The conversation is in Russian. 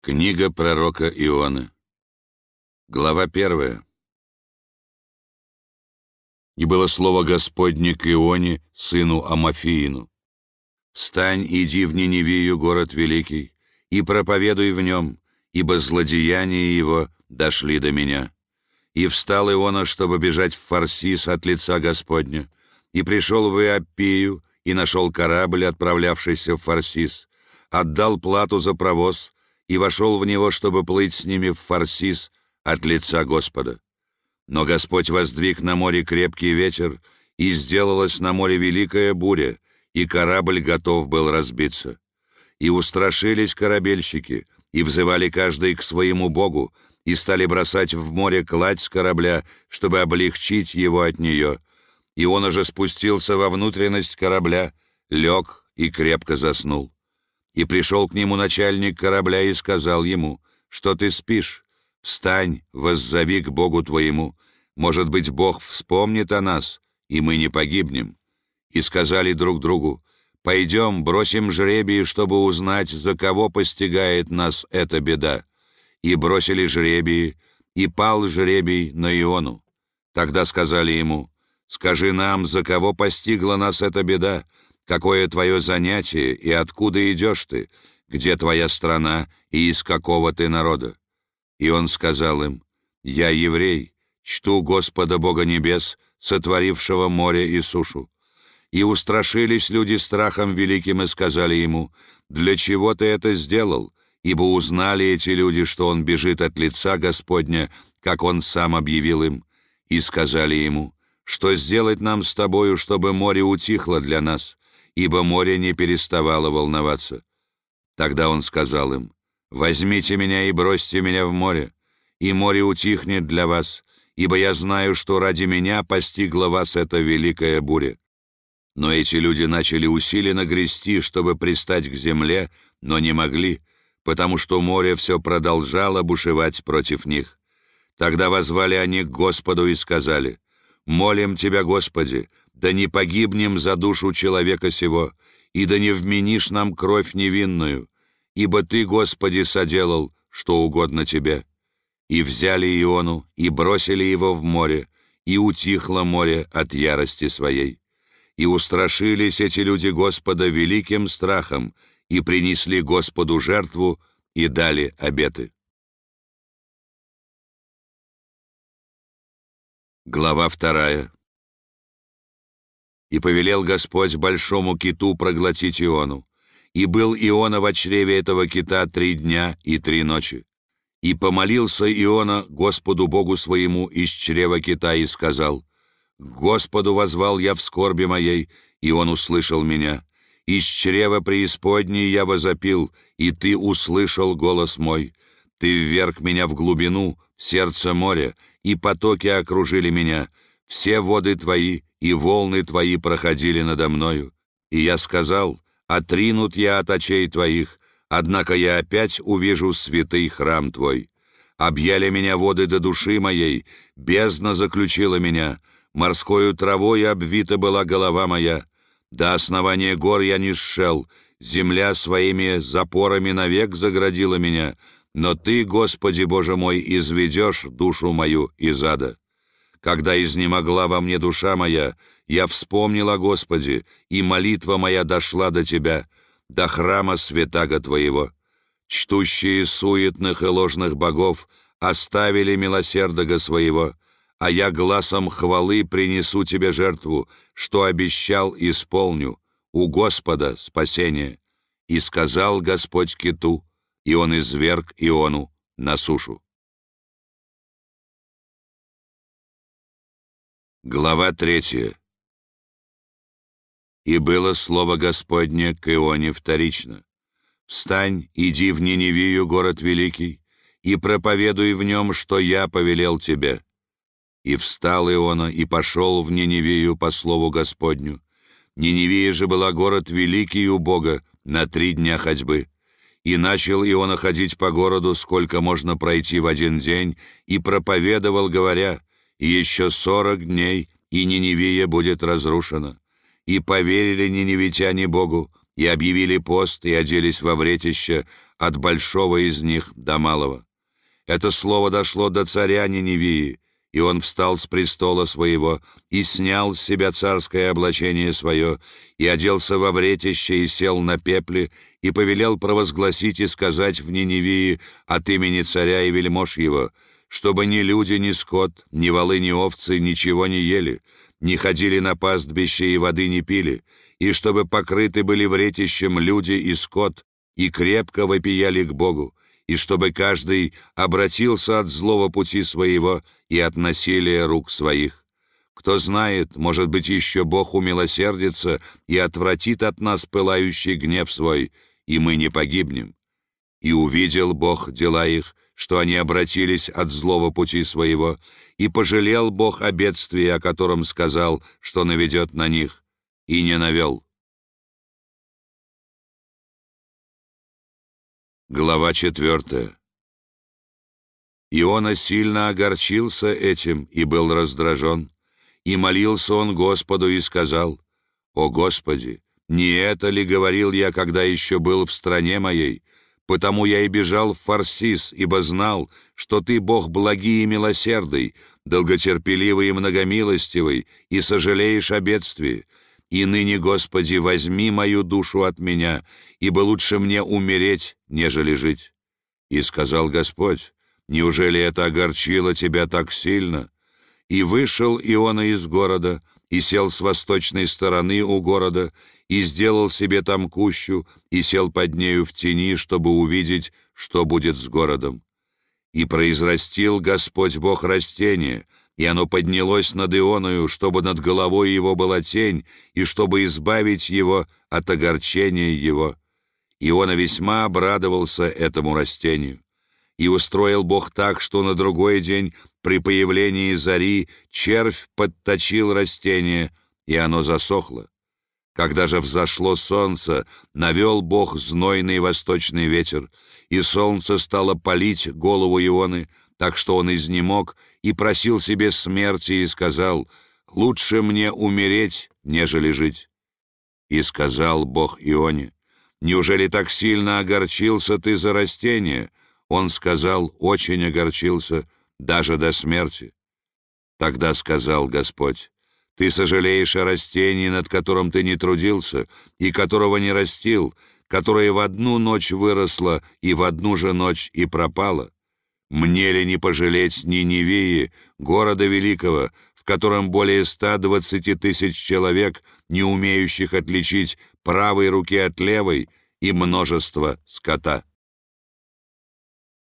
Книга пророка Ионы. Глава 1. «И было слово Господне к Ионе, сыну Амофиину. Встань, иди в Ниневию, город великий, и проповедуй в нем, ибо злодеяния его дошли до меня. И встал Иона, чтобы бежать в Фарсис от лица Господня, и пришел в Иоппию, и нашел корабль, отправлявшийся в Фарсис, отдал плату за провоз, и вошел в него, чтобы плыть с ними в Фарсис от лица Господа. Но Господь воздвиг на море крепкий ветер, и сделалась на море великая буря, и корабль готов был разбиться. И устрашились корабельщики, и взывали каждый к своему богу, и стали бросать в море кладь с корабля, чтобы облегчить его от нее. И он уже спустился во внутренность корабля, лег и крепко заснул. И пришел к нему начальник корабля и сказал ему: «Что ты спишь? Встань, воззови к Богу твоему. Может быть, Бог вспомнит о нас, и мы не погибнем». И сказали друг другу: «Пойдем, бросим жребий, чтобы узнать, за кого постигает нас эта беда». И бросили жребии, и пал жребий на Иону. Тогда сказали ему: «Скажи нам, за кого постигла нас эта беда? Какое твое занятие, и откуда идешь ты? Где твоя страна, и из какого ты народа?» И он сказал им: «Я еврей, чту Господа Бога небес, сотворившего море и сушу». И устрашились люди страхом великим и сказали ему: «Для чего ты это сделал?» Ибо узнали эти люди, что он бежит от лица Господня, как он сам объявил им. И сказали ему: «Что сделать нам с тобою, чтобы море утихло для нас?» Ибо море не переставало волноваться. Тогда он сказал им: «Возьмите меня и бросьте меня в море, и море утихнет для вас, ибо я знаю, что ради меня постигла вас эта великая буря». Но эти люди начали усиленно грести, чтобы пристать к земле, но не могли, потому что море все продолжало бушевать против них. Тогда воззвали они к Господу и сказали: «Молим Тебя, Господи, да не погибнем за душу человека сего, и да не вменишь нам кровь невинную, ибо Ты, Господи, соделал, что угодно Тебе». И взяли Иону, и бросили его в море, и утихло море от ярости своей. И устрашились эти люди Господа великим страхом, и принесли Господу жертву, и дали обеты. Глава 2. «И повелел Господь большому киту проглотить Иону. И был Иона в чреве этого кита 3 дня и 3 ночи. И помолился Иона Господу Богу своему из чрева кита и сказал: «К Господу воззвал я в скорби моей, и Он услышал меня. Из чрева преисподней я возопил, и Ты услышал голос мой. Ты вверг меня в глубину, в сердце моря, и потоки окружили меня. Все воды Твои и волны Твои проходили надо мною. И я сказал: отринут я от очей Твоих, однако я опять увижу святый храм Твой. Объяли меня воды до души моей, бездна заключила меня, морскою травой обвита была голова моя. До основания гор я не сшел, земля своими запорами навек заградила меня, но Ты, Господи Боже мой, изведешь душу мою из ада. Когда изнемогла во мне душа моя, я вспомнил о Господе, и молитва моя дошла до Тебя, до храма святаго Твоего. Чтущие суетных и ложных богов оставили милосердого своего, а я гласом хвалы принесу Тебе жертву, что обещал, исполню, у Господа спасение». И сказал Господь киту, и он изверг Иону на сушу. Глава 3. «И было слово Господне к Ионе вторично: «Встань, иди в Ниневию, город великий, и проповедуй в нем, что я повелел тебе». И встал Иона, и пошел в Ниневию по слову Господню. Ниневия же была город великий у Бога, на 3 дня ходьбы. И начал Иона ходить по городу, сколько можно пройти в 1 день, и проповедовал, говоря: еще 40 дней, и Ниневия будет разрушена. И поверили ниневитяне Богу, и объявили пост, и оделись во вретище от большого из них до малого. Это слово дошло до царя Ниневии, и он встал с престола своего, и снял с себя царское облачение свое, и оделся во вретище, и сел на пепле, и повелел провозгласить и сказать в Ниневии от имени царя и вельмож его, чтобы ни люди, ни скот, ни волы, ни овцы ничего не ели, не ходили на пастбище и воды не пили, и чтобы покрыты были вретищем люди и скот, и крепко вопияли к Богу, и чтобы каждый обратился от злого пути своего и от насилия рук своих. Кто знает, может быть, еще Бог умилосердится и отвратит от нас пылающий гнев свой, и мы не погибнем. И увидел Бог дела их, что они обратились от злого пути своего, и пожалел Бог о бедствии, о котором сказал, что наведет на них, и не навел. Глава 4. Иона сильно огорчился этим и был раздражен, и молился он Господу и сказал: «О Господи, не это ли говорил я, когда еще был в стране моей? Потому я и бежал в Фарсис, ибо знал, что Ты Бог благий и милосердный, долготерпеливый и многомилостивый, и сожалеешь о бедствии. И ныне, Господи, возьми мою душу от меня, ибо лучше мне умереть, нежели жить». И сказал Господь: «Неужели это огорчило тебя так сильно?» И вышел Иона из города, и сел с восточной стороны у города, и сделал себе там кущу, и сел под нею в тени, чтобы увидеть, что будет с городом. И произрастил Господь Бог растение, и оно поднялось над Ионою, чтобы над головой его была тень, и чтобы избавить его от огорчения его. Иона весьма обрадовался этому растению. И устроил Бог так, что на другой день при появлении зари червь подточил растение, и оно засохло. Когда же взошло солнце, навел Бог знойный восточный ветер, и солнце стало палить голову Ионы, так что он изнемог и просил себе смерти, и сказал: «Лучше мне умереть, нежели жить». И сказал Бог Ионе: «Неужели так сильно огорчился ты за растение?» Он сказал: «Очень огорчился, даже до смерти». Тогда сказал Господь: «Ты сожалеешь о растении, над которым ты не трудился, и которого не растил, которое в одну ночь выросло, и в одну же ночь и пропало. Мне ли не пожалеть Ниневии, города великого, в котором более 120 тысяч человек, не умеющих отличить правой руки от левой, и множество скота?»